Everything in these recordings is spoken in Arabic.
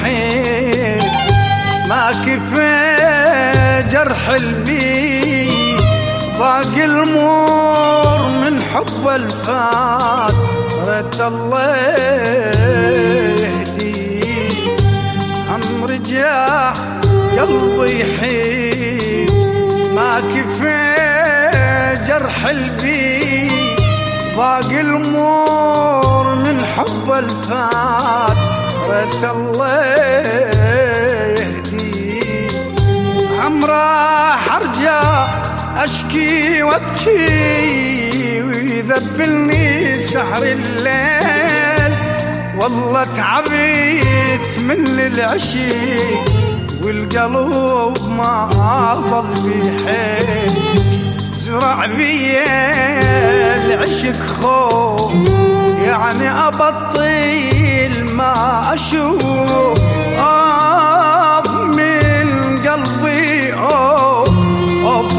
يحيد ما كفى جرح البيت باقي المور من حب الفات رد الله يهدي هم رجع قلبي يحيد ما كفى جرح البيت باقي المور من حب الفات رد الله يهدي هم راح ارجع اشكي وابكي ويذبلني سحر الليل والله تعبيت من العشيق والقلب ما ضل بحيل زرع بيا العشق خوف يعني ابطل ما اشوف من قلبي اوف اوف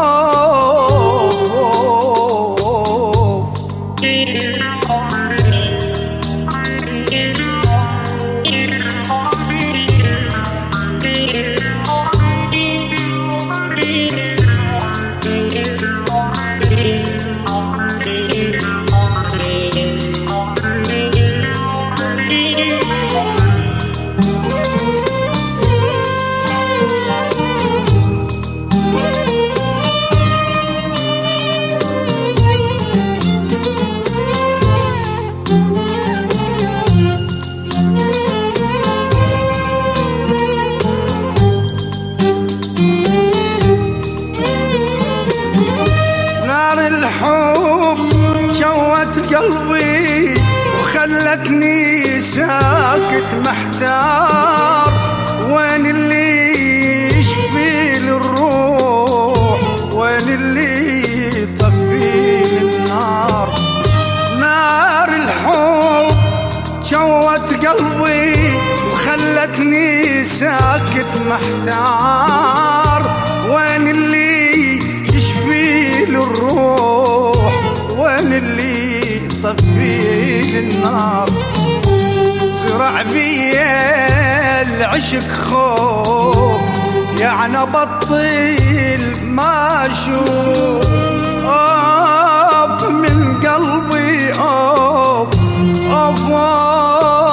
الحب شوت قلبي وخلتني ساكت محتار وين اللي يشفي للروح وين اللي يطفي النار نار الحب شوت قلبي وخلتني ساكت محتار وين اللي يشفي للروح وين اللي يطفي النار زرع بيا العشق خوف يعني بطل ما اشوف اوف من قلبي اوف اوف